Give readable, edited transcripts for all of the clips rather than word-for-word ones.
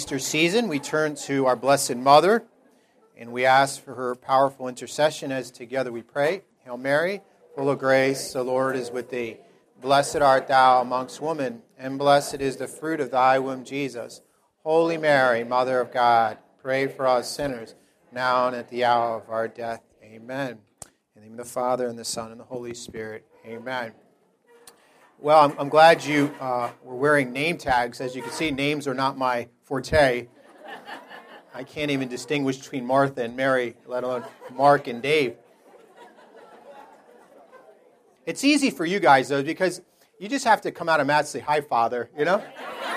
Easter season, we turn to our Blessed Mother, and we ask for her powerful intercession as together we pray. Hail Mary, full of grace, the Lord is with thee. Blessed art thou amongst women, and blessed is the fruit of thy womb, Jesus. Holy Mary, Mother of God, pray for us sinners, now and at the hour of our death. Amen. In the name of the Father, and the Son, and the Holy Spirit. Amen. Well, I'm glad you were wearing name tags. As you can see, names are not my forte. I can't even distinguish between Martha and Mary, let alone Mark and Dave. It's easy for you guys, though, because you just have to come out of Matt and say, "Hi, Father," you know?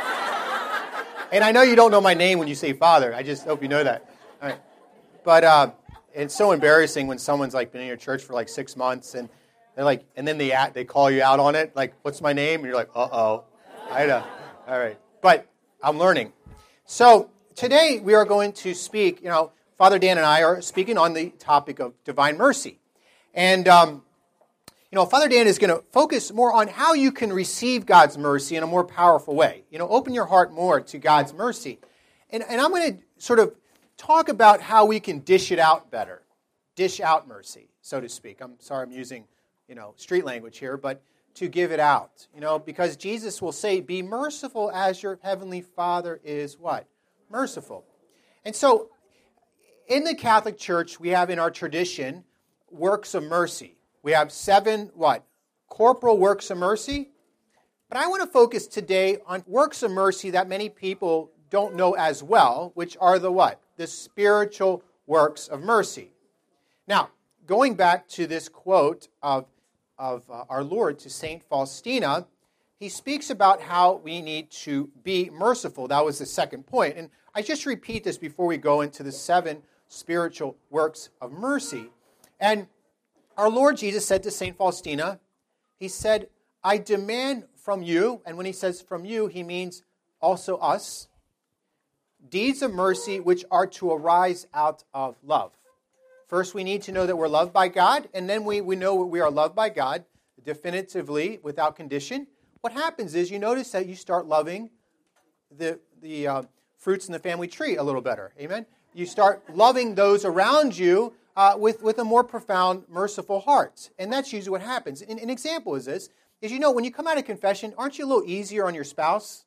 And I know you don't know my name when you say Father. I just hope you know that. All right. But it's so embarrassing when someone's like been in your church for like 6 months, and they're like, and then they call you out on it, like, "What's my name?" And you're like, "Uh-oh." I know. All right. But I'm learning. So today we are going to speak, Father Dan and I are speaking on the topic of divine mercy. And, Father Dan is going to focus more on how you can receive God's mercy in a more powerful way. Open your heart more to God's mercy. And I'm going to sort of talk about how we can dish it out better. Dish out mercy, so to speak. I'm sorry I'm using street language here, but to give it out, because Jesus will say, "Be merciful as your heavenly Father is" what? Merciful. And so, in the Catholic Church, we have in our tradition works of mercy. We have 7, corporal works of mercy. But I want to focus today on works of mercy that many people don't know as well, which are the spiritual works of mercy. Now, going back to this quote of our Lord to St. Faustina, he speaks about how we need to be merciful. That was the second point. And I just repeat this before we go into the 7 spiritual works of mercy. And our Lord Jesus said to St. Faustina, he said, "I demand from you," and when he says from you, he means also us, "deeds of mercy which are to arise out of love." First, we need to know that we're loved by God, and then we know we are loved by God definitively, without condition. What happens is you notice that you start loving the fruits in the family tree a little better. Amen? You start loving those around you with a more profound, merciful heart. And that's usually what happens. An example is this, is when you come out of confession, aren't you a little easier on your spouse?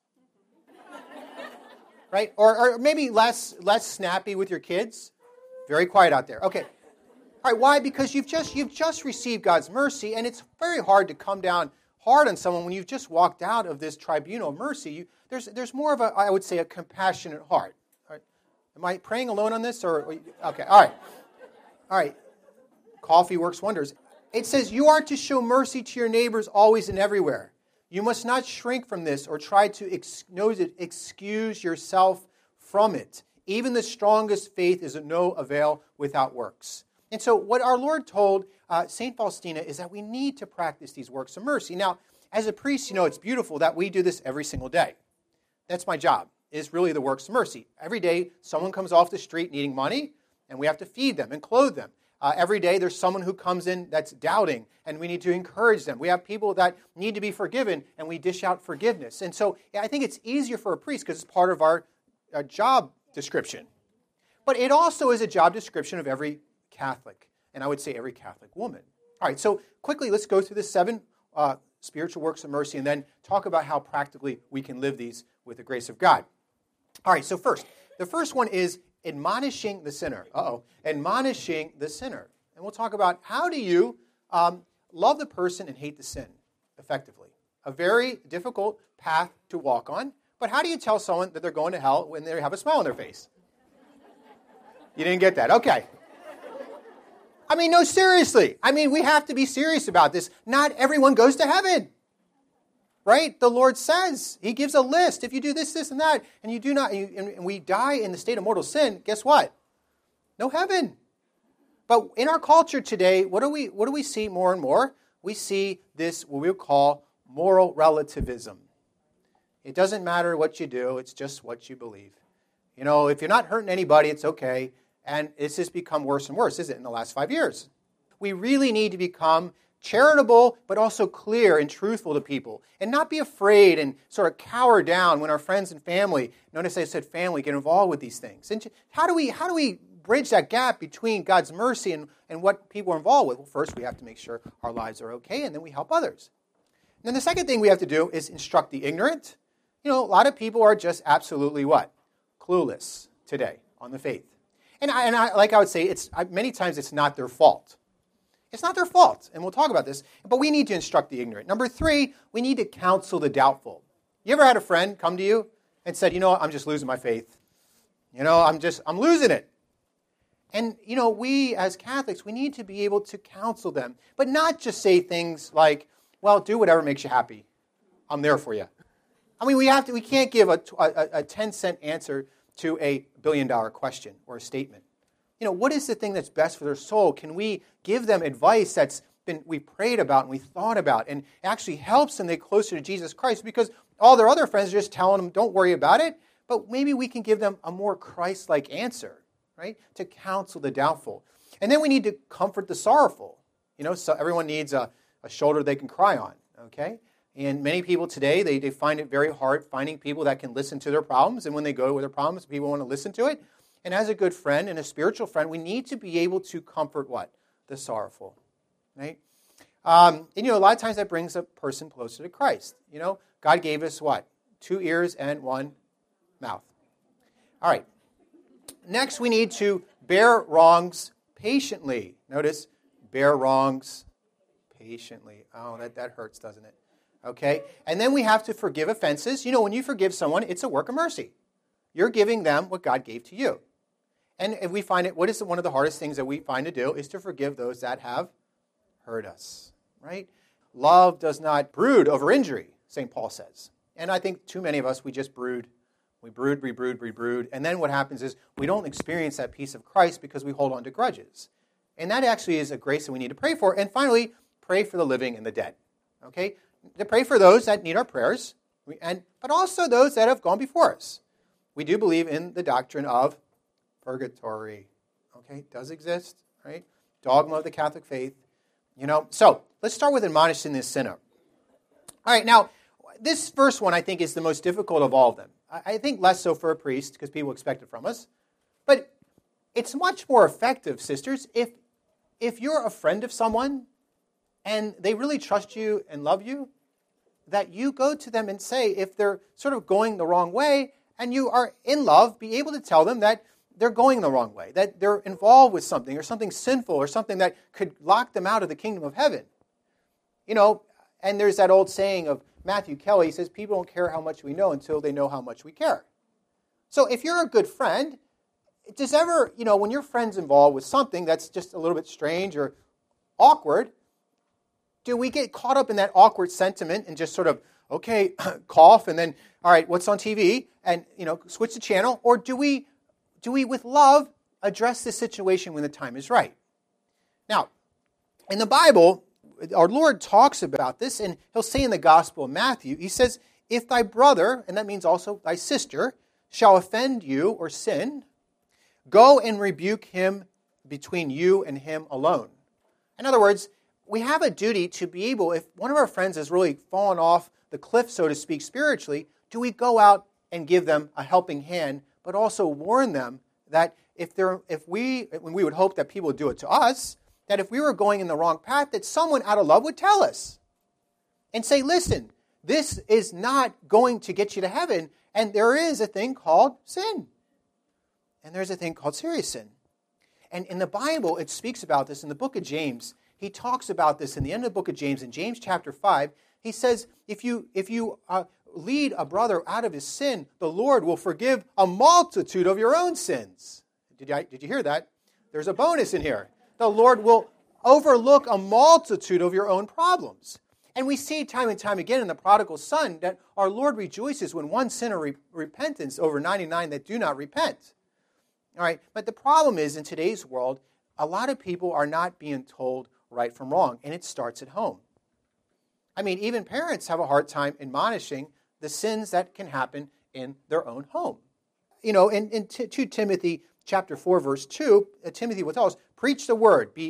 Right? Or maybe less snappy with your kids? Very quiet out there. Okay. All right, why? Because you've just received God's mercy, and it's very hard to come down hard on someone when you've just walked out of this tribunal of mercy. There's more of I would say, a compassionate heart. All right. Am I praying alone on this? Okay, all right. Coffee works wonders. It says, "You are to show mercy to your neighbors always and everywhere. You must not shrink from this or try to excuse yourself from it. Even the strongest faith is of no avail without works." And so what our Lord told St. Faustina is that we need to practice these works of mercy. Now, as a priest, it's beautiful that we do this every single day. That's my job, is really the works of mercy. Every day, someone comes off the street needing money, and we have to feed them and clothe them. Every day, there's someone who comes in that's doubting, and we need to encourage them. We have people that need to be forgiven, and we dish out forgiveness. And so I think it's easier for a priest because it's part of our job description. But it also is a job description of every Catholic, and I would say every Catholic woman. All right, so quickly, let's go through the 7 spiritual works of mercy and then talk about how practically we can live these with the grace of God. All right, so the first one is admonishing the sinner. Admonishing the sinner. And we'll talk about how do you love the person and hate the sin effectively. A very difficult path to walk on, but how do you tell someone that they're going to hell when they have a smile on their face? You didn't get that? Okay. No, seriously. We have to be serious about this. Not everyone goes to heaven. Right? The Lord says, He gives a list. If you do this, this, and that, and you do not, and we die in the state of mortal sin, guess what? No heaven. But in our culture today, what do we see more and more? We see this, what we would call moral relativism. It doesn't matter what you do, it's just what you believe. If you're not hurting anybody, it's okay. And it's just become worse and worse, isn't it, in the last 5 years? We really need to become charitable, but also clear and truthful to people, and not be afraid and sort of cower down when our friends and family, notice I said family, get involved with these things. And how do we bridge that gap between God's mercy and what people are involved with? Well, first we have to make sure our lives are okay, and then we help others. And then the second thing we have to do is instruct the ignorant. A lot of people are just absolutely what? Clueless today on the faith. And I would say, many times it's not their fault. It's not their fault, and we'll talk about this, but we need to instruct the ignorant. Number 3, we need to counsel the doubtful. You ever had a friend come to you and said, I'm just losing my faith. I'm losing it. And, we as Catholics, we need to be able to counsel them, but not just say things like, well, do whatever makes you happy. I'm there for you. I mean, we can't give a 10-cent answer to a billion-dollar question or a statement. What is the thing that's best for their soul? Can we give them advice we prayed about and we thought about and actually helps them get closer to Jesus Christ? Because all their other friends are just telling them, don't worry about it. But maybe we can give them a more Christ-like answer, right? To counsel the doubtful. And then we need to comfort the sorrowful. So everyone needs a shoulder they can cry on, okay? And many people today, they find it very hard finding people that can listen to their problems. And when they go with their problems, people want to listen to it. And as a good friend and a spiritual friend, we need to be able to comfort what? The sorrowful, right? And a lot of times that brings a person closer to Christ. God gave us what? 2 ears and 1 mouth. All right. Next, we need to bear wrongs patiently. Notice, bear wrongs patiently. Oh, that hurts, doesn't it? Okay. And then we have to forgive offenses. When you forgive someone, it's a work of mercy. You're giving them what God gave to you. And if we find it, what is one of the hardest things that we find to do is to forgive those that have hurt us, right? Love does not brood over injury, St. Paul says. And I think too many of us, we just brood. We brood. And then what happens is we don't experience that peace of Christ because we hold on to grudges. And that actually is a grace that we need to pray for. And finally, pray for the living and the dead, okay? To pray for those that need our prayers, but also those that have gone before us. We do believe in the doctrine of purgatory. Okay, it does exist, right? Dogma of the Catholic faith. So let's start with admonishing the sinner. All right, now, this first one I think is the most difficult of all of them. I think less so for a priest because people expect it from us. But it's much more effective, sisters, if you're a friend of someone and they really trust you and love you, that you go to them and say, if they're sort of going the wrong way, and you are in love, be able to tell them that they're going the wrong way, that they're involved with something or something sinful or something that could lock them out of the kingdom of heaven. And there's that old saying of Matthew Kelly, he says, people don't care how much we know until they know how much we care. So if you're a good friend, does ever, when your friend's involved with something that's just a little bit strange or awkward, do we get caught up in that awkward sentiment and just sort of, okay, cough, and then, all right, what's on TV? And, switch the channel? Or do we, with love, address this situation when the time is right? Now, in the Bible, our Lord talks about this, and he'll say in the Gospel of Matthew, he says, if thy brother, and that means also thy sister, shall offend you or sin, go and rebuke him between you and him alone. In other words, we have a duty to be able, if one of our friends has really fallen off the cliff, so to speak, spiritually, do we go out and give them a helping hand, but also warn them that we would hope that people would do it to us, that if we were going in the wrong path, that someone out of love would tell us and say, listen, this is not going to get you to heaven, and there is a thing called sin. And there's a thing called serious sin. And in the Bible, it speaks about this in the book of James. He talks about this in the end of the book of James. In James chapter 5, he says, if you lead a brother out of his sin, the Lord will forgive a multitude of your own sins. Did you hear that? There's a bonus in here. The Lord will overlook a multitude of your own problems. And we see time and time again in the prodigal son that our Lord rejoices when one sinner repentance over 99 that do not repent. All right, but the problem is in today's world, a lot of people are not being told right from wrong, and it starts at home. I mean, even parents have a hard time admonishing the sins that can happen in their own home. In 2 Timothy chapter 4, verse 2, Timothy will tell us, preach the word, be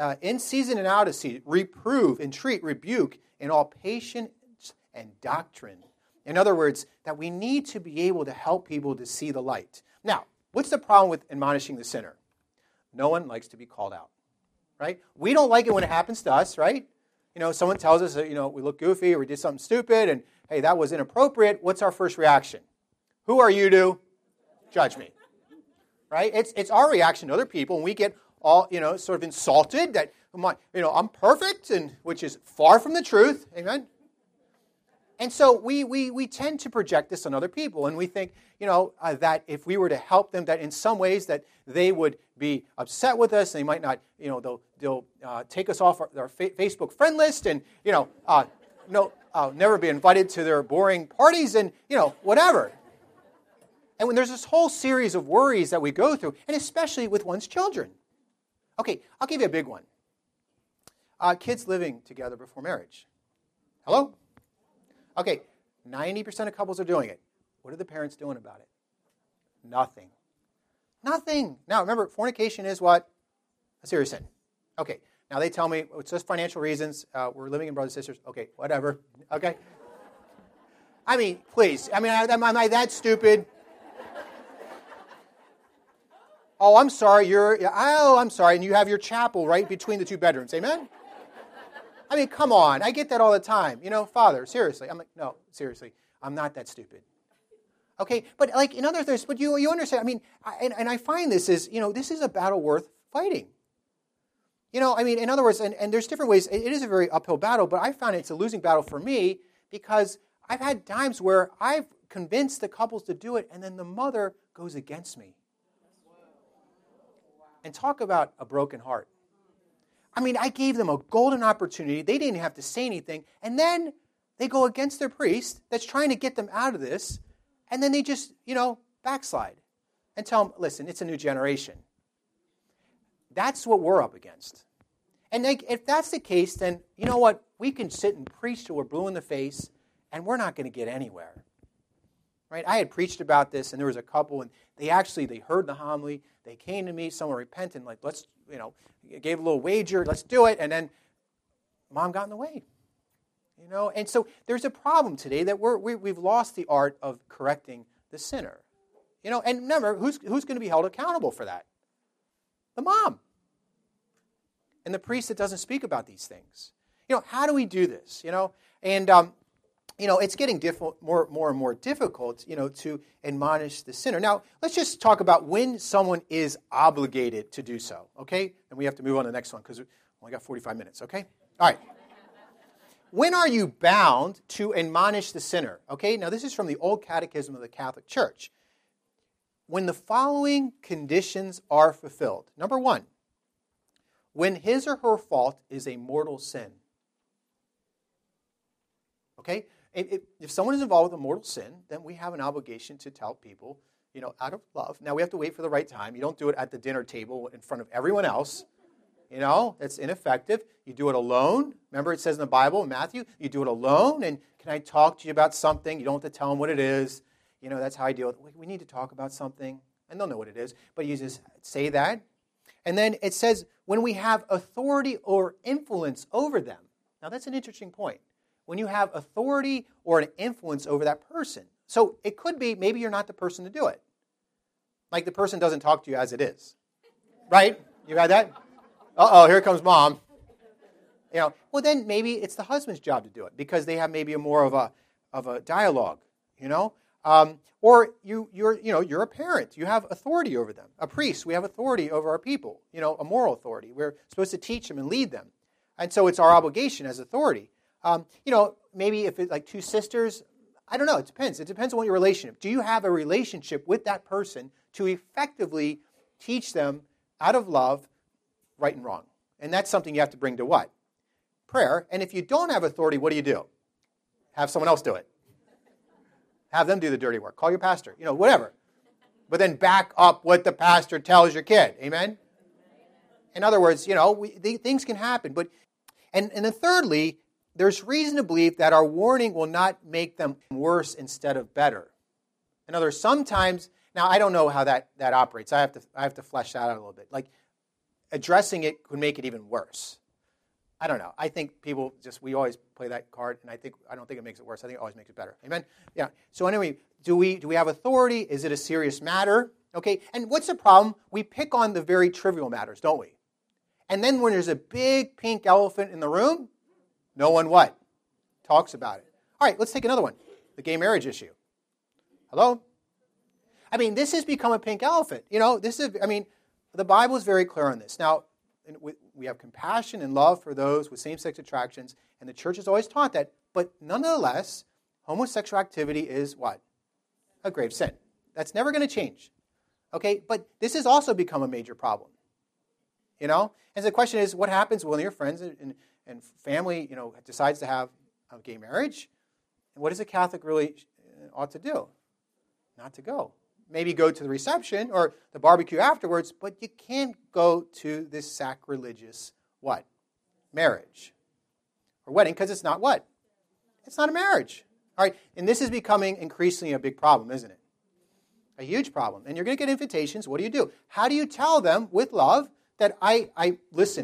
in season and out of season, reprove, entreat, rebuke in all patience and doctrine. In other words, that we need to be able to help people to see the light. Now, what's the problem with admonishing the sinner? No one likes to be called out, right? We don't like it when it happens to us, right? Someone tells us that, we look goofy or we did something stupid and, hey, that was inappropriate. What's our first reaction? Who are you to judge me? Right? It's our reaction to other people, and we get all, sort of insulted that, I'm perfect, and which is far from the truth. Amen? And so we tend to project this on other people, and we think, that if we were to help them, that in some ways that they would be upset with us, they might not, they'll take us off our Facebook friend list, and, never be invited to their boring parties, and, whatever. And when there's this whole series of worries that we go through, and especially with one's children. Okay, I'll give you a big one. Kids living together before marriage. Hello? Okay, 90% of couples are doing it. What are the parents doing about it? Nothing. Nothing. Now, remember, fornication is what? A serious sin. Okay, now they tell me it's just financial reasons. We're living in brothers and sisters. Okay, whatever. Okay? I mean, please. Am I that stupid? Oh, I'm sorry. I'm sorry. And you have your chapel right between the two bedrooms. Amen? I mean, come on. I get that all the time. Father, seriously. I'm like, no, seriously. I'm not that stupid. Okay? But like in other things, but you understand. I mean, and I find this is, this is a battle worth fighting. In other words, and there's different ways. It is a very uphill battle, but I found it's a losing battle for me because I've had times where I've convinced the couples to do it, and then the mother goes against me. And talk about a broken heart. I gave them a golden opportunity. They didn't have to say anything. And then they go against their priest that's trying to get them out of this. And then they just, backslide and tell them, listen, it's a new generation. That's what we're up against. And if that's the case, then you know what? We can sit and preach till we're blue in the face, and we're not going to get anywhere. Right? I had preached about this, and there was a couple, and they heard the homily. They came to me, someone repentant, like, let's, gave a little wager, let's do it, and then mom got in the way. And so there's a problem today that we've lost the art of correcting the sinner. And remember, who's going to be held accountable for that? The mom. And the priest that doesn't speak about these things. How do we do this? And it's getting more and more difficult, to admonish the sinner. Now, let's just talk about when someone is obligated to do so, okay? And we have to move on to the next one because we only got 45 minutes, okay? All right. When are you bound to admonish the sinner? Okay, now this is from the Old Catechism of the Catholic Church. When the following conditions are fulfilled. Number one, when his or her fault is a mortal sin. Okay? If someone is involved with a mortal sin, then we have an obligation to tell people, out of love. Now, we have to wait for the right time. You don't do it at the dinner table in front of everyone else. That's ineffective. You do it alone. Remember, it says in the Bible, in Matthew, you do it alone, and can I talk to you about something? You don't have to tell them what it is. That's how I deal with it. We need to talk about something, and they'll know what it is. But you just say that. And then it says, when we have authority or influence over them. Now, that's an interesting point. When you have authority or an influence over that person. So it could be maybe you're not the person to do it. Like the person doesn't talk to you as it is. Right? You had that? Uh-oh, here comes mom. Well, then maybe it's the husband's job to do it because they have maybe more of a dialogue, or you're a parent. You have authority over them. A priest, we have authority over our people, a moral authority. We're supposed to teach them and lead them. And so it's our obligation as authority. Maybe if it's like two sisters, I don't know. It depends. It depends on what your relationship. Do you have a relationship with that person to effectively teach them out of love right and wrong? And that's something you have to bring to what? Prayer. And if you don't have authority, what do? Have someone else do it. Have them do the dirty work. Call your pastor. Whatever. But then back up what the pastor tells your kid. Amen? In other words, things can happen. And then thirdly, there's reason to believe that our warning will not make them worse instead of better. In other words, sometimes, now I don't know how that operates. I have to flesh that out a little bit. Like, addressing it could make it even worse. I don't know. I think we always play that card, and I don't think it makes it worse. I think it always makes it better. Amen? Yeah. So anyway, do we have authority? Is it a serious matter? Okay, and what's the problem? We pick on the very trivial matters, don't we? And then when there's a big pink elephant in the room, no one what? Talks about it. All right, let's take another one. The gay marriage issue. Hello? I mean, this has become a pink elephant. The Bible is very clear on this. Now, we have compassion and love for those with same-sex attractions, and the church has always taught that. But nonetheless, homosexual activity is what? A grave sin. That's never going to change. Okay, but this has also become a major problem. And so the question is, what happens when your friends and family, decides to have a gay marriage? And what does a Catholic really ought to do? Not to go. Maybe go to the reception or the barbecue afterwards, but you can't go to this sacrilegious what? Marriage. Or wedding, because it's not what? It's not a marriage. All right, and this is becoming increasingly a big problem, isn't it? A huge problem. And you're going to get invitations. What do? How do you tell them with love that I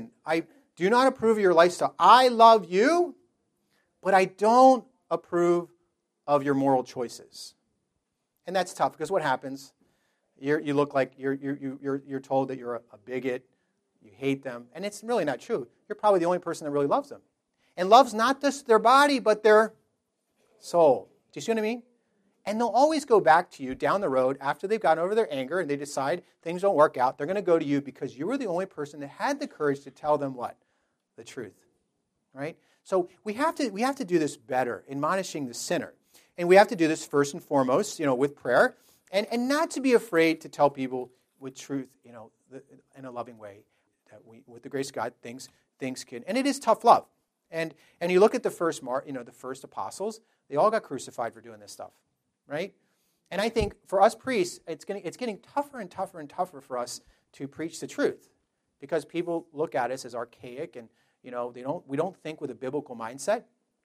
do not approve of your lifestyle. I love you, but I don't approve of your moral choices. And that's tough because what happens? You look like you're told that you're a bigot, you hate them, and it's really not true. You're probably the only person that really loves them. And loves not just their body, but their soul. Do you see what I mean? And they'll always go back to you down the road after they've gotten over their anger and they decide things don't work out. They're going to go to you because you were the only person that had the courage to tell them what? The truth. Right? So we have to do this better, admonishing the sinner. And we have to do this first and foremost, with prayer, and not to be afraid to tell people with truth, in a loving way, that with the grace of God, things can. And it is tough love. And you look at the first the first apostles, they all got crucified for doing this stuff, right? And I think for us priests, it's getting tougher and tougher and tougher for us to preach the truth, because people look at us as archaic, and we don't think with a biblical mindset.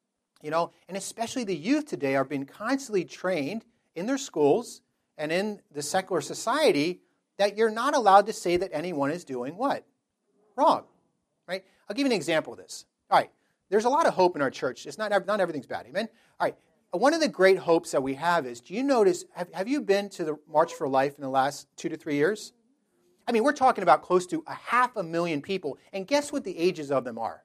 And especially the youth today are being constantly trained in their schools and in the secular society that you're not allowed to say that anyone is doing what? Wrong. Right? I'll give you an example of this. All right. There's a lot of hope in our church. It's not everything's bad. Amen? All right. One of the great hopes that we have is, do you notice, have you been to the March for Life in the last 2 to 3 years? I mean, we're talking about close to 500,000 people. And guess what the ages of them are?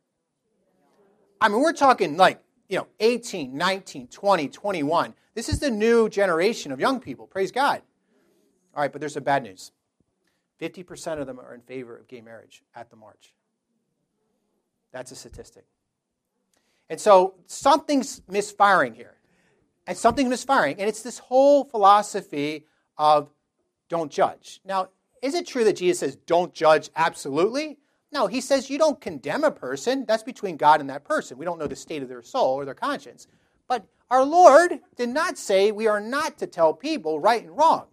I mean, we're talking like, 18, 19, 20, 21. This is the new generation of young people. Praise God. All right, but there's some bad news. 50% of them are in favor of gay marriage at the march. That's a statistic. And so something's misfiring here. And something's misfiring. And it's this whole philosophy of don't judge. Now, is it true that Jesus says don't judge absolutely? No, he says you don't condemn a person. That's between God and that person. We don't know the state of their soul or their conscience. But our Lord did not say we are not to tell people right and wrong.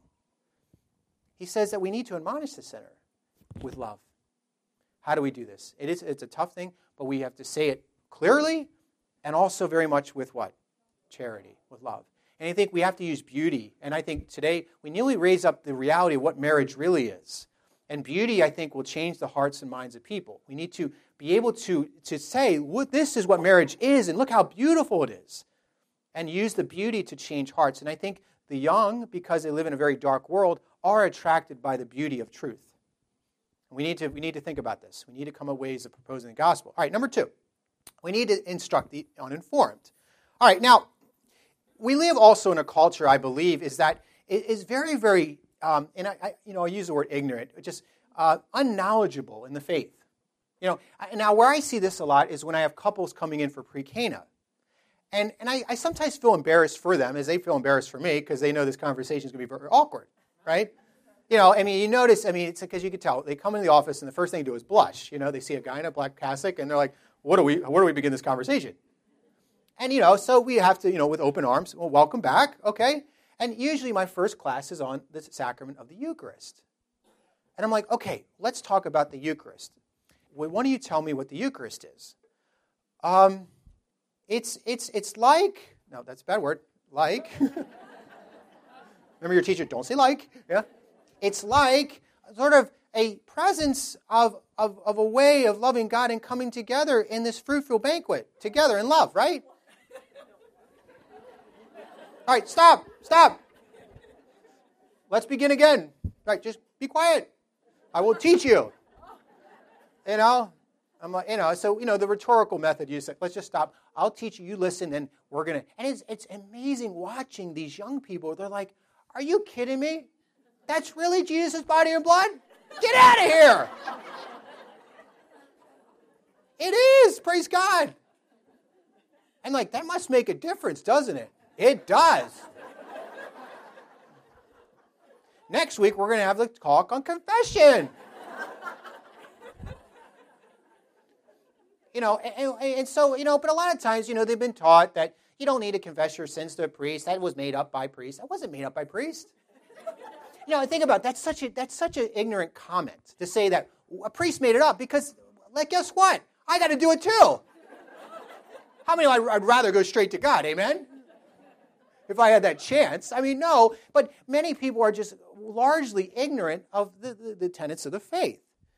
He says that we need to admonish the sinner with love. How do we do this? It's a tough thing, but we have to say it clearly and also very much with what? Charity, with love. And I think we have to use beauty. And I think today we nearly raise up the reality of what marriage really is. And beauty, I think, will change the hearts and minds of people. We need to be able to say, this is what marriage is, and look how beautiful it is. And use the beauty to change hearts. And I think the young, because they live in a very dark world, are attracted by the beauty of truth. We need to think about this. We need to come up with ways of proposing the gospel. All right, number 2. We need to instruct the uninformed. All right, now, we live also in a culture, I believe, is that it is very, very... and I use the word ignorant, just unknowledgeable in the faith. Now where I see this a lot is when I have couples coming in for pre-Cana. And I sometimes feel embarrassed for them as they feel embarrassed for me because they know this conversation is going to be very awkward, right? You notice, it's because you can tell. They come into the office and the first thing they do is blush. They see a guy in a black cassock and they're like, where do we begin this conversation? And, so we have to, with open arms, well, welcome back, okay? And usually my first class is on the sacrament of the Eucharist. And I'm like, okay, let's talk about the Eucharist. Why don't you tell me what the Eucharist is? It's like, no, that's a bad word, like. Remember your teacher, don't say like. Yeah. It's like sort of a presence of a way of loving God and coming together in this fruitful banquet together in love, right? All right, stop. Let's begin again. All right, just be quiet. I will teach you. I'm like, so, the rhetorical method, you say, let's just stop. I'll teach you, you listen, and we're going to. And it's amazing watching these young people. They're like, are you kidding me? That's really Jesus' body and blood? Get out of here. It is, praise God. And like, that must make a difference, doesn't it? It does. Next week, we're going to have the talk on confession. And so, but a lot of times, they've been taught that you don't need to confess your sins to a priest. That was made up by priests. That wasn't made up by priests. I think about it, that's such an ignorant comment to say that a priest made it up because, guess what? I got to do it too. How many I'd rather go straight to God, amen? If I had that chance. No, but many people are just largely ignorant of the tenets of the faith.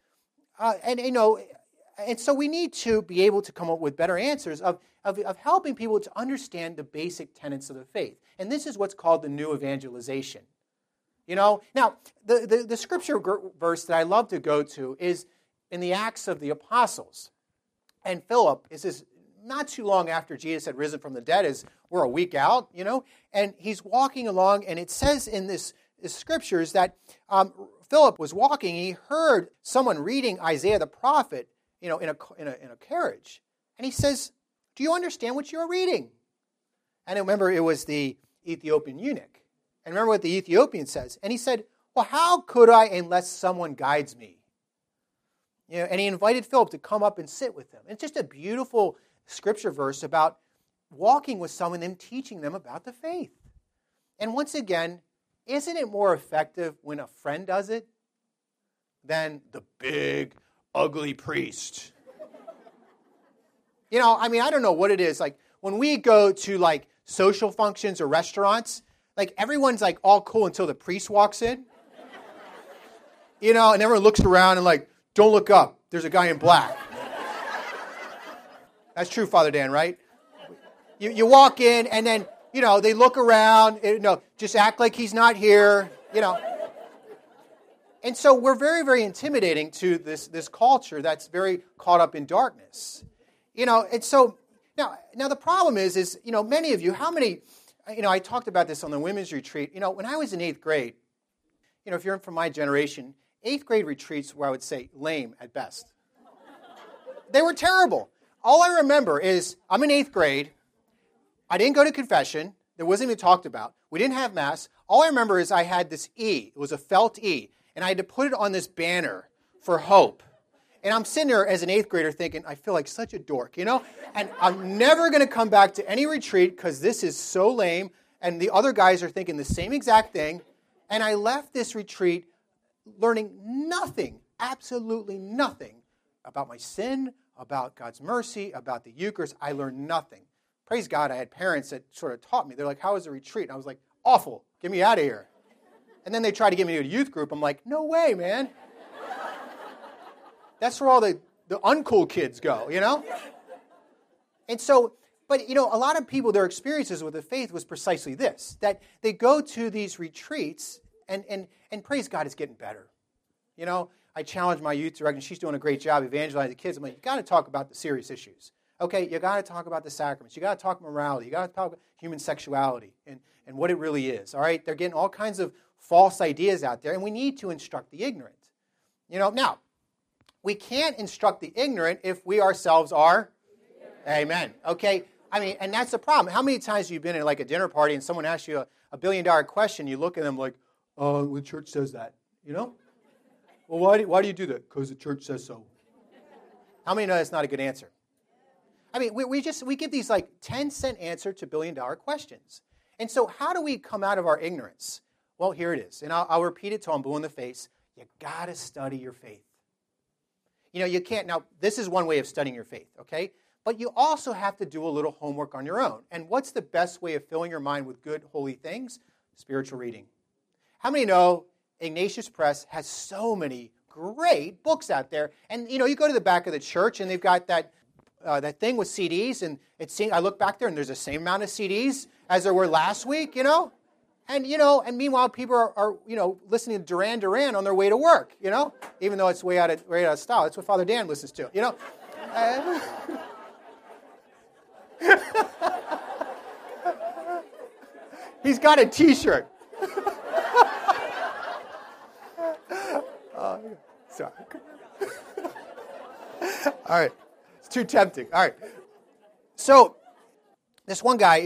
And so we need to be able to come up with better answers of helping people to understand the basic tenets of the faith. And this is what's called the new evangelization. Now, the scripture verse that I love to go to is in the Acts of the Apostles. And Philip, this is not too long after Jesus had risen from the dead, as we're a week out, and he's walking along, and it says in this scriptures that Philip was walking, he heard someone reading Isaiah the prophet, in a carriage. And he says, do you understand what you're reading? And remember, it was the Ethiopian eunuch. And remember what the Ethiopian says. And he said, well, how could I unless someone guides me? And he invited Philip to come up and sit with him. It's just a beautiful scripture verse about walking with someone and teaching them about the faith. And once again, isn't it more effective when a friend does it than the big, ugly priest? I don't know what it is. Like, when we go to, social functions or restaurants, everyone's, all cool until the priest walks in. And everyone looks around and, don't look up. There's a guy in black. That's true, Father Dan, right? You walk in, and then, they look around, just act like he's not here, And so we're very, very intimidating to this culture that's very caught up in darkness. And so, now the problem is many of you, how many, I talked about this on the women's retreat. When I was in 8th grade, if you're from my generation, 8th grade retreats were, I would say, lame at best. They were terrible. All I remember is I'm in 8th grade. I didn't go to confession. There wasn't even talked about. We didn't have Mass. All I remember is I had this E. It was a felt E. And I had to put it on this banner for hope. And I'm sitting there as an 8th grader thinking, I feel like such a dork, And I'm never going to come back to any retreat because this is so lame. And the other guys are thinking the same exact thing. And I left this retreat learning nothing, absolutely nothing about my sin, about God's mercy, about the Eucharist. I learned nothing. Praise God, I had parents that sort of taught me. They're like, how was the retreat? And I was like, awful. Get me out of here. And then they tried to get me to a youth group. I'm like, no way, man. That's where all the uncool kids go, And so, but, a lot of people, their experiences with the faith was precisely this, that they go to these retreats, and praise God, it's getting better. I challenge my youth director. She's doing a great job evangelizing the kids. I'm like, you got to talk about the serious issues. Okay, you got to talk about the sacraments. You got to talk morality. You got to talk about human sexuality and what it really is. All right, they're getting all kinds of false ideas out there, and we need to instruct the ignorant. Now, we can't instruct the ignorant if we ourselves are. Amen. Okay, and that's the problem. How many times have you been in a dinner party and someone asks you a billion-dollar question, you look at them like, oh, the church says that, Well, why do you do that? Because the church says so. How many know that's not a good answer? We give these 10-cent answer to billion-dollar questions. And so how do we come out of our ignorance? Well, here it is. And I'll repeat it till I'm blue in the face. You got to study your faith. You can't. Now, this is one way of studying your faith, okay? But you also have to do a little homework on your own. And what's the best way of filling your mind with good, holy things? Spiritual reading. How many know Ignatius Press has so many great books out there. And, you go to the back of the church, and they've got that thing with CDs, and I look back there, and there's the same amount of CDs as there were last week, And, and meanwhile, people are listening to Duran Duran on their way to work, even though it's way out of style. That's what Father Dan listens to, He's got a T-shirt. Sorry. All right. It's too tempting. All right. So this one guy,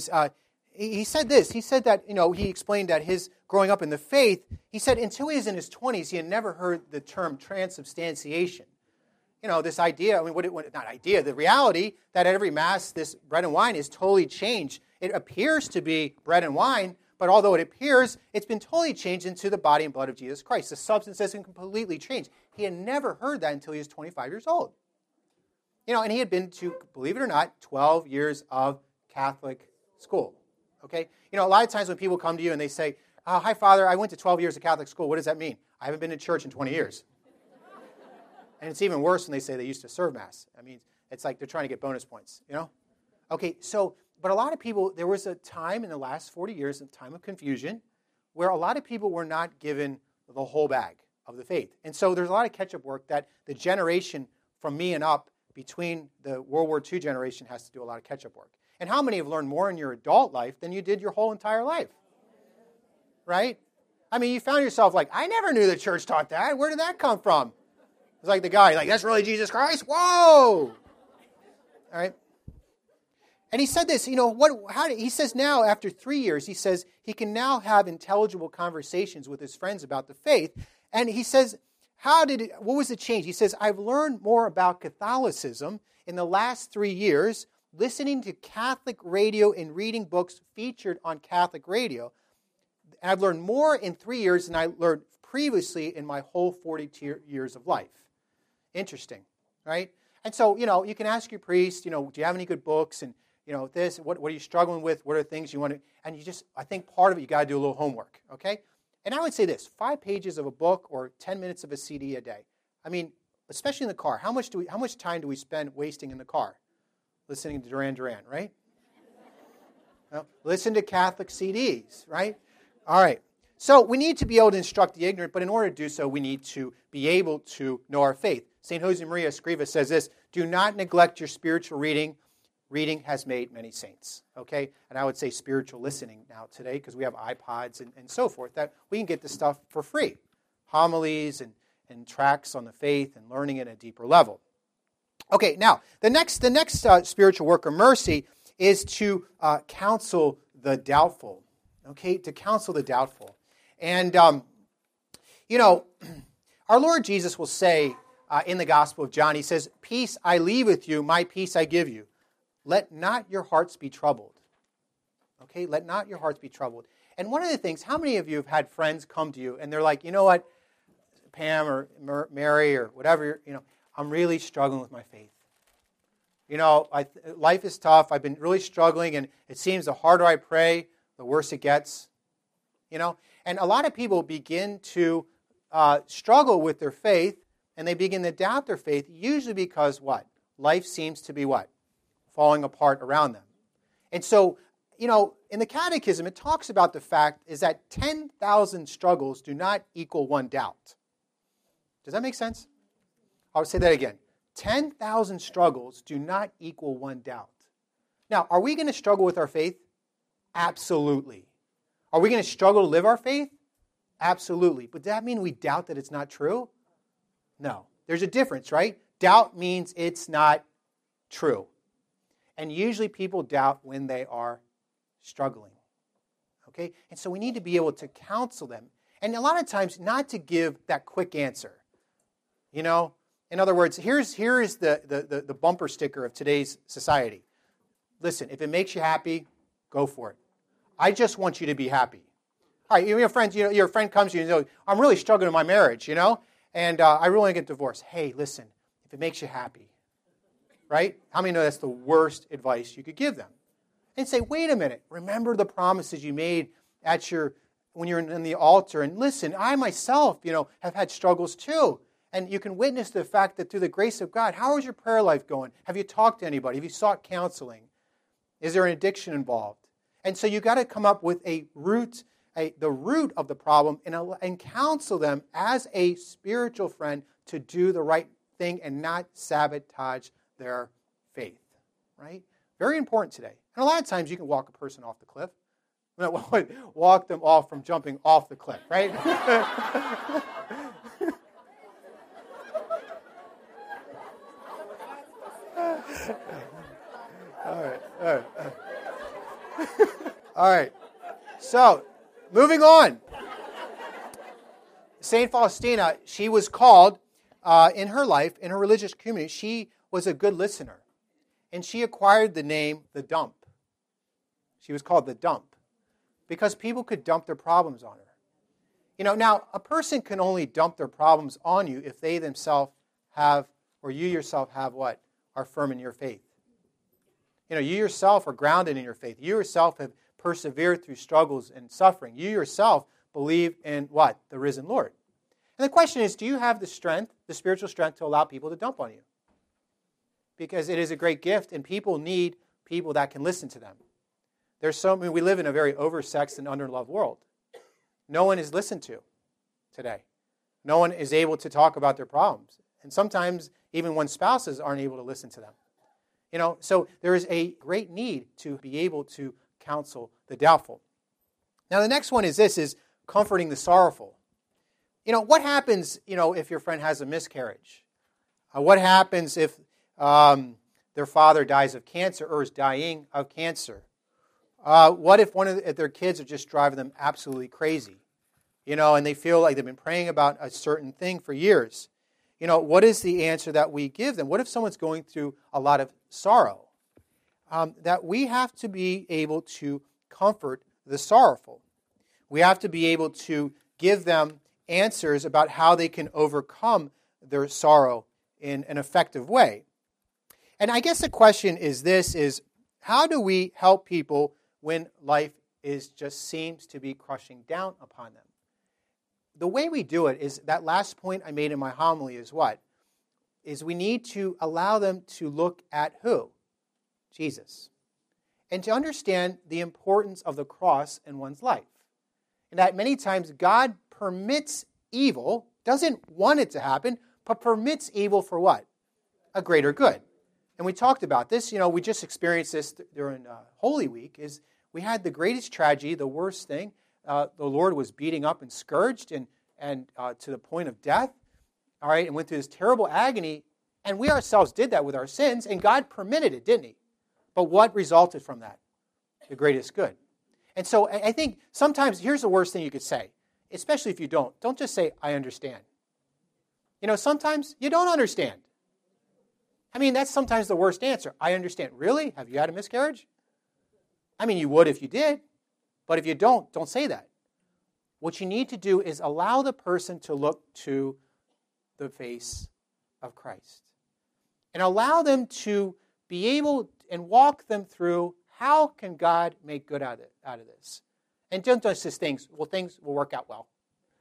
he said this. He said that, he explained that his growing up in the faith, he said until he was in his 20s, he had never heard the term transubstantiation. This idea, not idea, the reality that at every Mass, this bread and wine is totally changed. It appears to be bread and wine, but although it appears, it's been totally changed into the body and blood of Jesus Christ. The substance hasn't completely changed. He had never heard that until he was 25 years old. And he had been to, believe it or not, 12 years of Catholic school. Okay? A lot of times when people come to you and they say, hi, Father, I went to 12 years of Catholic school. What does that mean? I haven't been to church in 20 years. And it's even worse when they say they used to serve Mass. I mean, it's like they're trying to get bonus points, Okay, but a lot of people, there was a time in the last 40 years, a time of confusion, where a lot of people were not given the whole bag of the faith. And so there's a lot of catch-up work that the generation from me and up between the World War II generation has to do a lot of catch-up work. And how many have learned more in your adult life than you did your whole entire life? Right? I mean, you found yourself like, I never knew the church taught that. Where did that come from? It's like the guy, that's really Jesus Christ? Whoa! All right? And he said this, he says now, after 3 years, he says he can now have intelligible conversations with his friends about the faith. And he says, what was the change? He says, I've learned more about Catholicism in the last 3 years, listening to Catholic radio and reading books featured on Catholic radio. And I've learned more in 3 years than I learned previously in my whole 42 years of life. Interesting, right? And so, you can ask your priest, do you have any good books? And, this, what are you struggling with? What are things you want to, and I think part of it, you got to do a little homework, okay? And I would say this, 5 pages of a book or 10 minutes of a CD a day. I mean, especially in the car. How much time do we spend wasting in the car? Listening to Duran Duran, right? Well, listen to Catholic CDs, right? All right. So we need to be able to instruct the ignorant, but in order to do so, we need to be able to know our faith. St. Josemaria Escriva says this, do not neglect your spiritual reading. Reading has made many saints, okay? And I would say spiritual listening now today, because we have iPods and so forth, that we can get this stuff for free. Homilies and tracts on the faith and learning at a deeper level. Okay, now, the next spiritual work of mercy is to counsel the doubtful, okay? To counsel the doubtful. And, our Lord Jesus will say in the Gospel of John, he says, peace I leave with you, my peace I give you. Let not your hearts be troubled. Okay, let not your hearts be troubled. And one of the things, how many of you have had friends come to you and they're like, you know what, Pam or Mary or whatever, I'm really struggling with my faith. Life is tough. I've been really struggling, and it seems the harder I pray, the worse it gets. And a lot of people begin to struggle with their faith, and they begin to doubt their faith, usually because what? Life seems to be what? Falling apart around them. And so, in the Catechism, it talks about the fact is that 10,000 struggles do not equal one doubt. Does that make sense? I'll say that again. 10,000 struggles do not equal one doubt. Now, are we going to struggle with our faith? Absolutely. Are we going to struggle to live our faith? Absolutely. But does that mean we doubt that it's not true? No. There's a difference, right? Doubt means it's not true. And usually people doubt when they are struggling. Okay? And so we need to be able to counsel them. And a lot of times not to give that quick answer. In other words, here is the bumper sticker of today's society. Listen, if it makes you happy, go for it. I just want you to be happy. All right, your friends, your friend comes to you and says, I'm really struggling in my marriage, and I really want to get divorced. Hey, listen, if it makes you happy, right? How many know that's the worst advice you could give them? And say, wait a minute, remember the promises you made at your when you're in the altar. And listen, I myself, have had struggles too. And you can witness the fact that through the grace of God, how is your prayer life going? Have you talked to anybody? Have you sought counseling? Is there an addiction involved? And so you got to come up with the root of the problem and counsel them as a spiritual friend to do the right thing and not sabotage their faith, right? Very important today. And a lot of times you can walk a person off the cliff. Walk them off from jumping off the cliff, right? All right. So, moving on. St. Faustina, she was called in her life, in her religious community, she was a good listener. And she acquired the name the Dump. She was called the Dump because people could dump their problems on her. Now, a person can only dump their problems on you if they themselves have, or you yourself have what? Are firm in your faith. You yourself are grounded in your faith. You yourself have persevered through struggles and suffering. You yourself believe in what? The risen Lord. And the question is, do you have the strength, the spiritual strength to allow people to dump on you? Because it is a great gift, and people need people that can listen to them. We live in a very oversexed and underloved world. No one is listened to today. No one is able to talk about their problems. And sometimes even when spouses aren't able to listen to them. So there is a great need to be able to counsel the doubtful. Now the next one is comforting the sorrowful. What happens, if your friend has a miscarriage? What happens if their father dies of cancer or is dying of cancer? What if one of their kids are just driving them absolutely crazy? And they feel like they've been praying about a certain thing for years. What is the answer that we give them? What if someone's going through a lot of sorrow? That we have to be able to comfort the sorrowful. We have to be able to give them answers about how they can overcome their sorrow in an effective way. And I guess the question is how do we help people when life just seems to be crushing down upon them? The way we do it is that last point I made in my homily is what? Is we need to allow them to look at who? Jesus. And to understand the importance of the cross in one's life. And that many times God permits evil, doesn't want it to happen, but permits evil for what? A greater good. And we talked about this, we just experienced this during Holy Week, is we had the greatest tragedy, the worst thing. The Lord was beating up and scourged and to the point of death, all right, and went through this terrible agony, and we ourselves did that with our sins, and God permitted it, didn't He? But what resulted from that? The greatest good. And so I think sometimes, here's the worst thing you could say, especially if you don't. Don't just say, I understand. Sometimes you don't understand. That's sometimes the worst answer. I understand. Really? Have you had a miscarriage? You would if you did. But if you don't say that. What you need to do is allow the person to look to the face of Christ. And allow them to be able and walk them through how can God make good out of this. And don't just say things will work out well.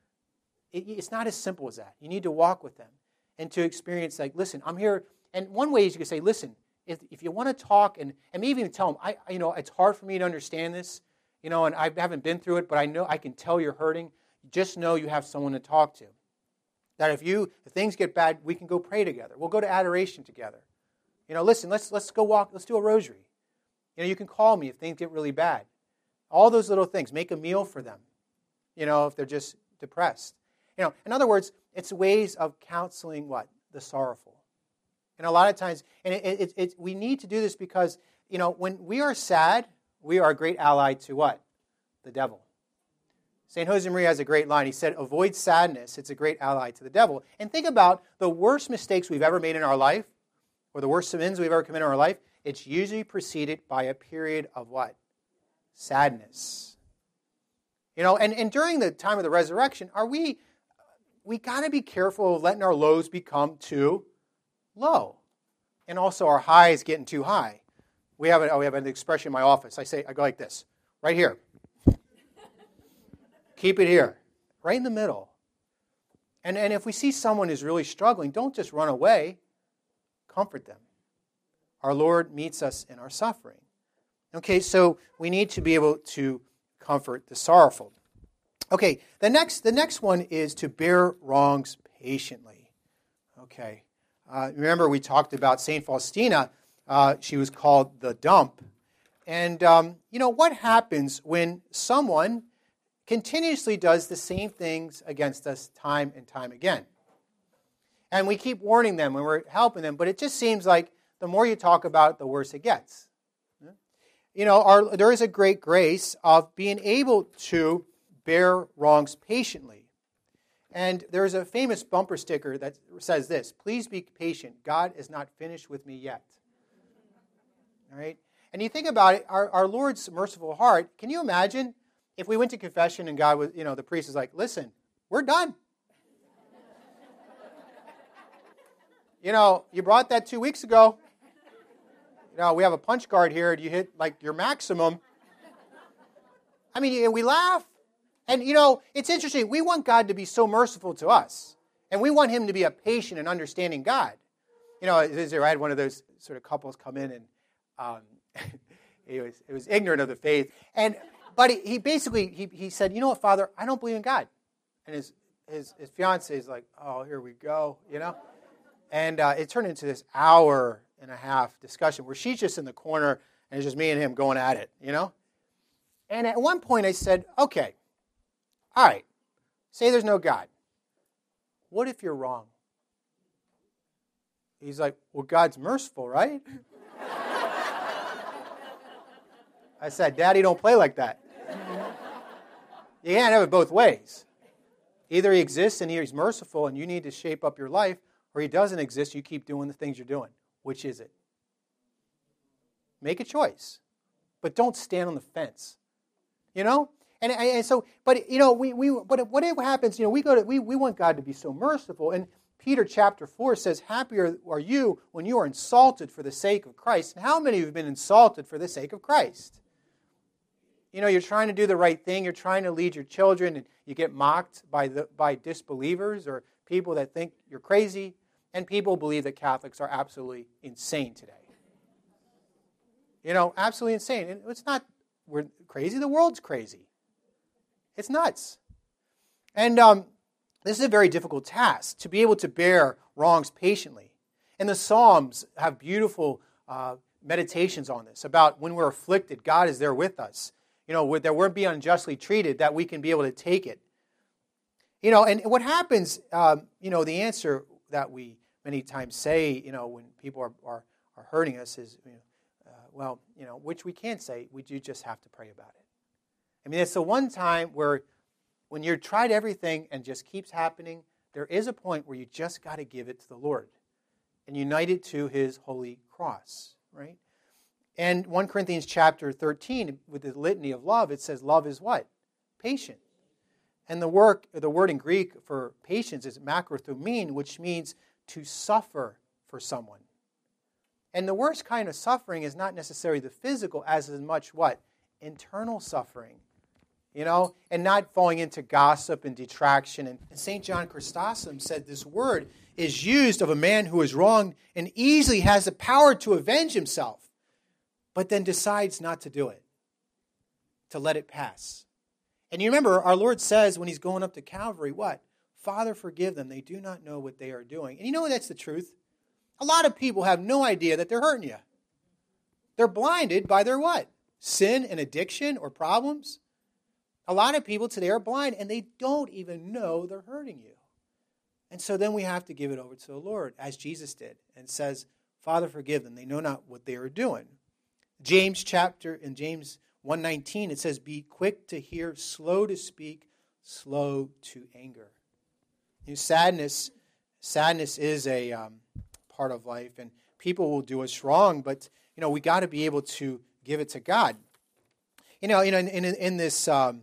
It's not as simple as that. You need to walk with them and to experience listen, I'm here. And one way is you can say, listen, if you want to talk and maybe even tell them, it's hard for me to understand this, and I haven't been through it, but I know I can tell you're hurting. Just know you have someone to talk to. That if things get bad, we can go pray together. We'll go to adoration together. Listen, let's go walk. Let's do a rosary. You can call me if things get really bad. All those little things. Make a meal for them. If they're just depressed. In other words, it's ways of counseling what? The sorrowful. And a lot of times, and we need to do this because, when we are sad, we are a great ally to what? The devil. St. Josemaria has a great line. He said, avoid sadness. It's a great ally to the devil. And think about the worst mistakes we've ever made in our life, or the worst sins we've ever committed in our life. It's usually preceded by a period of what? Sadness. And during the time of the resurrection, we got to be careful of letting our lows become too low. And also our highs getting too high. We have an expression in my office. I go like this, right here. Keep it here, right in the middle. And if we see someone who's really struggling, don't just run away. Comfort them. Our Lord meets us in our suffering. Okay, so we need to be able to comfort the sorrowful. Okay, the next one is to bear wrongs patiently. Okay, remember we talked about St. Faustina. She was called the dump. And, what happens when someone continuously does the same things against us time and time again? And we keep warning them when we're helping them, but it just seems like the more you talk about it, the worse it gets. There is a great grace of being able to bear wrongs patiently. And there's a famous bumper sticker that says this: "Please be patient. God is not finished with me yet." All right? And you think about it, our Lord's merciful heart, can you imagine if we went to confession and God was, the priest is like, "Listen, we're done. You brought that 2 weeks ago. We have a punch card here, and you hit like your maximum." I mean, we laugh. And, it's interesting. We want God to be so merciful to us. And we want him to be a patient and understanding God. I had one of those sort of couples come in, and it was ignorant of the faith. But he basically, he said, "You know what, Father, I don't believe in God." And his fiancée is like, "Oh, here we go," And it turned into this hour-and-a-half discussion where she's just in the corner, and it's just me and him going at it, And at one point I said, "Okay, all right, say there's no God. What if you're wrong?" He's like, "Well, God's merciful, right?" I said, "Daddy, don't play like that. You can't have it both ways. Either he exists and he's merciful and you need to shape up your life, or he doesn't exist, you keep doing the things you're doing. Which is it? Make a choice. But don't stand on the fence. And so, but what happens? We want God to be so merciful. And Peter chapter 4 says, "Happy are you when you are insulted for the sake of Christ." And how many of you have been insulted for the sake of Christ? You're trying to do the right thing. You're trying to lead your children, and you get mocked by disbelievers or people that think you're crazy. And people believe that Catholics are absolutely insane today. Absolutely insane. And it's not we're crazy. The world's crazy. It's nuts. And this is a very difficult task, to be able to bear wrongs patiently. And the Psalms have beautiful meditations on this, about when we're afflicted, God is there with us. That we're being unjustly treated, that we can be able to take it. And what happens, the answer that we many times say, when people are hurting us is, which we can't say, we do just have to pray about it. I mean, it's the one time where when you've tried everything and just keeps happening, there is a point where you just got to give it to the Lord and unite it to his holy cross, right? And 1 Corinthians chapter 13, with the litany of love, it says love is what? Patient. And the word in Greek for patience is makrothumene, which means to suffer for someone. And the worst kind of suffering is not necessarily the physical, as much what? Internal suffering. And not falling into gossip and detraction. And St. John Chrysostom said this word is used of a man who is wronged and easily has the power to avenge himself, but then decides not to do it, to let it pass. And you remember, our Lord says when he's going up to Calvary, what? "Father, forgive them. They do not know what they are doing." And that's the truth. A lot of people have no idea that they're hurting you. They're blinded by their what? Sin and addiction or problems. A lot of people today are blind, and they don't even know they're hurting you. And so then we have to give it over to the Lord, as Jesus did, and says, "Father, forgive them. They know not what they are doing." James 1:19, it says, "Be quick to hear, slow to speak, slow to anger." Sadness is a part of life, and people will do us wrong, but we got to be able to give it to God. In this,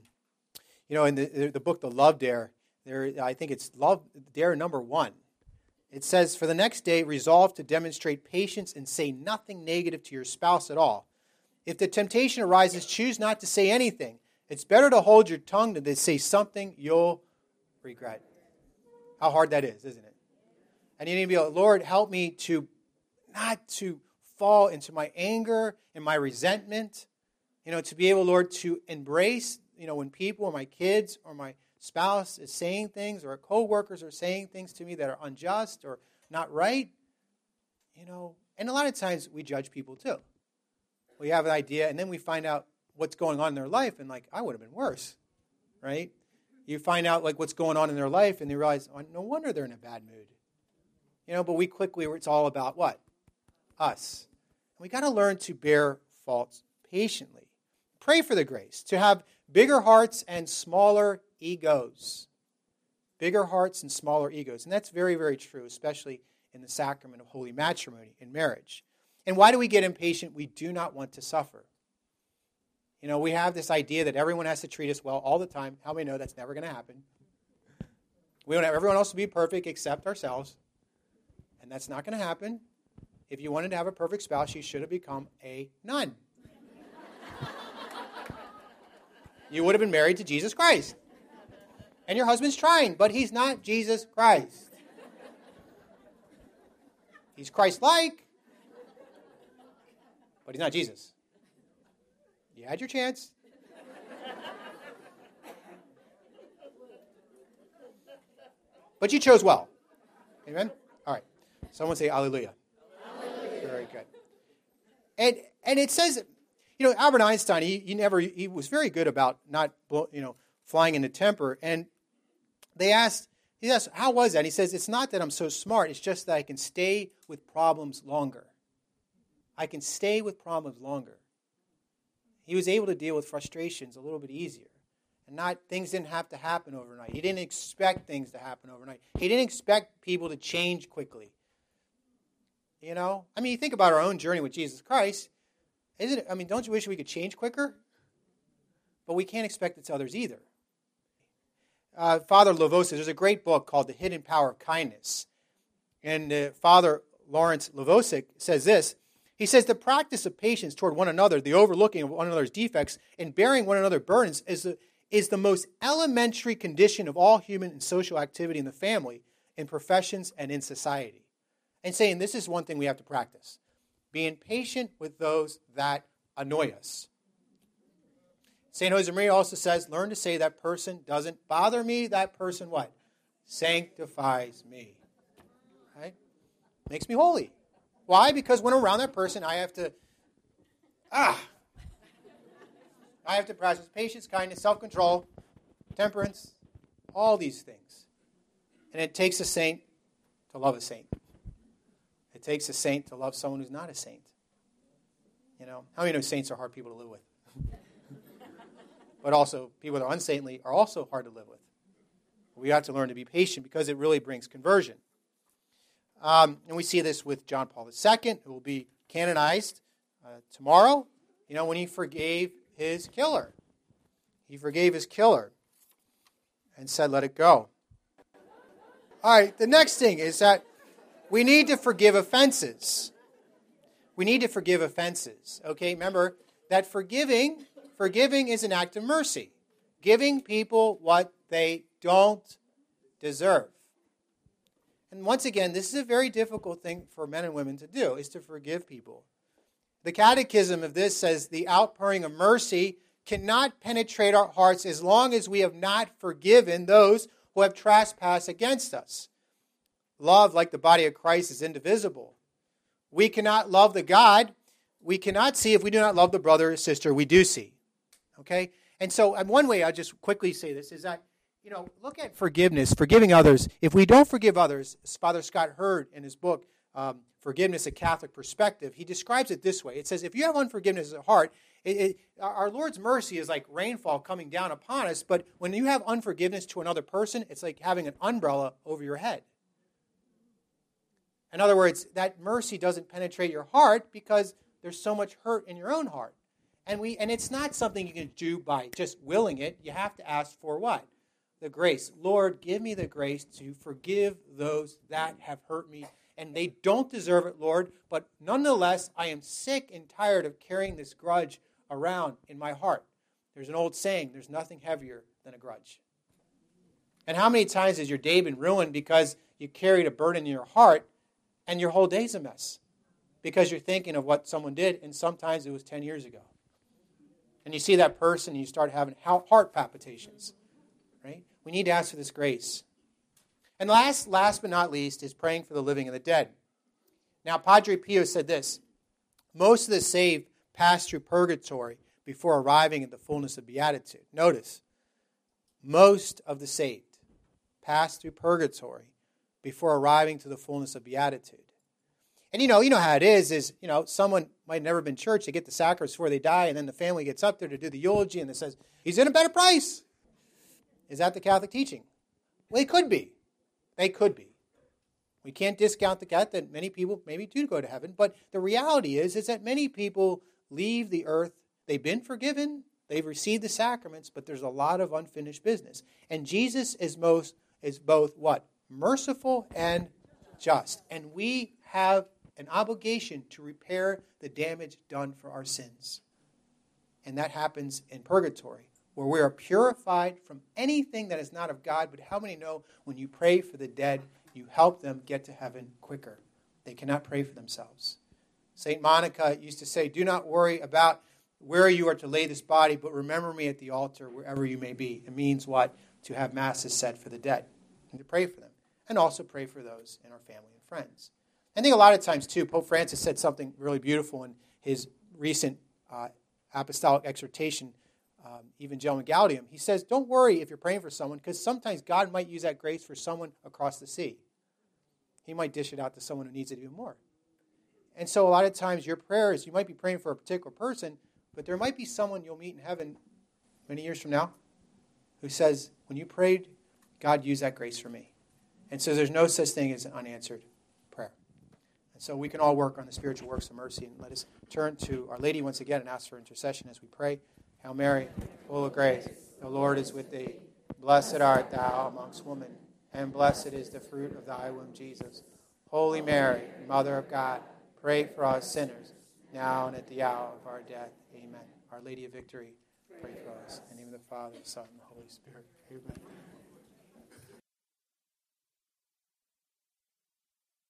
in the book, The Love Dare, I think it's Love Dare number 1. It says, "For the next day, resolve to demonstrate patience and say nothing negative to your spouse at all. If the temptation arises, choose not to say anything. It's better to hold your tongue than to say something you'll regret. How hard that is, isn't it? And you need to be like, Lord, help me to not to fall into my anger and my resentment. To be able, Lord, to embrace, when people or my kids or my spouse is saying things or co-workers are saying things to me that are unjust or not right. And a lot of times we judge people too. We have an idea and then we find out what's going on in their life and I would have been worse, right? You find out what's going on in their life and you realize, oh, no wonder they're in a bad mood. But we quickly, it's all about what? Us. And we got to learn to bear faults patiently. Pray for the grace to have bigger hearts and smaller egos. Bigger hearts and smaller egos. And that's very, very true, especially in the sacrament of holy matrimony in marriage. And why do we get impatient? We do not want to suffer. We have this idea that everyone has to treat us well all the time. How many know that's never going to happen? We don't have everyone else to be perfect except ourselves. And that's not going to happen. If you wanted to have a perfect spouse, you should have become a nun. You would have been married to Jesus Christ. And your husband's trying, but he's not Jesus Christ. He's Christ-like, but he's not Jesus. You had your chance. But you chose well. Amen? All right. Someone say hallelujah. Hallelujah. Very good. And it says, Albert Einstein, he was very good about not, flying into temper. And he asked, how was that? And he says, it's not that I'm so smart. It's just that I can stay with problems longer. I can stay with problems longer. He was able to deal with frustrations a little bit easier. And things didn't have to happen overnight. He didn't expect things to happen overnight. He didn't expect people to change quickly. You think about our own journey with Jesus Christ. Don't you wish we could change quicker? But we can't expect it to others either. Father Lvovsek, there's a great book called The Hidden Power of Kindness. And Father Lawrence Lvovsek says this. He says, the practice of patience toward one another, the overlooking of one another's defects, and bearing one another's burdens is the most elementary condition of all human and social activity in the family, in professions, and in society. And saying this is one thing we have to practice. Being patient with those that annoy us. St. Josemaria also says, learn to say that person doesn't bother me. That person what? Sanctifies me. Right? Makes me holy. Why? Because when I'm around that person, I have to practice patience, kindness, self-control, temperance, all these things. And it takes a saint to love a saint. It takes a saint to love someone who's not a saint. How many know saints are hard people to live with? But also, people that are unsaintly are also hard to live with. We have to learn to be patient because it really brings conversion. And we see this with John Paul II, who will be canonized tomorrow, when he forgave his killer. He forgave his killer and said, let it go. All right, the next thing is that we need to forgive offenses. We need to forgive offenses. Okay, remember that forgiving is an act of mercy. Giving people what they don't deserve. And once again, this is a very difficult thing for men and women to do, is to forgive people. The catechism of this says the outpouring of mercy cannot penetrate our hearts as long as we have not forgiven those who have trespassed against us. Love, like the body of Christ, is indivisible. We cannot love the God we cannot see if we do not love the brother or sister we do see. Okay? And so one way I'll just quickly say this is that, look at forgiveness, forgiving others. If we don't forgive others, as Father Scott Hurd in his book, Forgiveness, A Catholic Perspective, he describes it this way. It says, if you have unforgiveness at heart, our Lord's mercy is like rainfall coming down upon us, but when you have unforgiveness to another person, it's like having an umbrella over your head. In other words, that mercy doesn't penetrate your heart because there's so much hurt in your own heart. And it's not something you can do by just willing it. You have to ask for what? The grace. Lord, give me the grace to forgive those that have hurt me. And they don't deserve it, Lord. But nonetheless, I am sick and tired of carrying this grudge around in my heart. There's an old saying, there's nothing heavier than a grudge. And how many times has your day been ruined because you carried a burden in your heart and your whole day's a mess? Because you're thinking of what someone did, and sometimes it was 10 years ago. And you see that person and you start having heart palpitations. Right? We need to ask for this grace. And last but not least is praying for the living and the dead. Now, Padre Pio said this: most of the saved pass through purgatory before arriving at the fullness of beatitude. Notice, most of the saved pass through purgatory before arriving to the fullness of beatitude. And you know how it is someone might have never been to church, they get the sacraments before they die, and then the family gets up there to do the eulogy, and it says, he's in a better place. Is that the Catholic teaching? Well, it could be. They could be. We can't discount the fact that many people maybe do go to heaven, but the reality is that many people leave the earth. They've been forgiven, they've received the sacraments, but there's a lot of unfinished business. And Jesus is both what? Merciful and just. And we have an obligation to repair the damage done for our sins. And that happens in purgatory, where we are purified from anything that is not of God. But how many know when you pray for the dead, you help them get to heaven quicker? They cannot pray for themselves. St. Monica used to say, do not worry about where you are to lay this body, but remember me at the altar wherever you may be. It means what? To have masses said for the dead and to pray for them. And also pray for those in our family and friends. I think a lot of times, too, Pope Francis said something really beautiful in his recent apostolic exhortation, Evangelium Gaudium. He says, don't worry if you're praying for someone, because sometimes God might use that grace for someone across the sea. He might dish it out to someone who needs it even more. And so a lot of times your prayers, you might be praying for a particular person, but there might be someone you'll meet in heaven many years from now who says, when you prayed, God used that grace for me. And so there's no such thing as an unanswered prayer. And so we can all work on the spiritual works of mercy. And let us turn to Our Lady once again and ask for intercession as we pray. Hail Mary, full of grace, the Lord is with thee. Blessed art thou amongst women, and blessed is the fruit of thy womb, Jesus. Holy Mary, Mother of God, pray for us sinners, now and at the hour of our death. Amen. Our Lady of Victory, pray for us. In the name of the Father, the Son, and the Holy Spirit. Amen.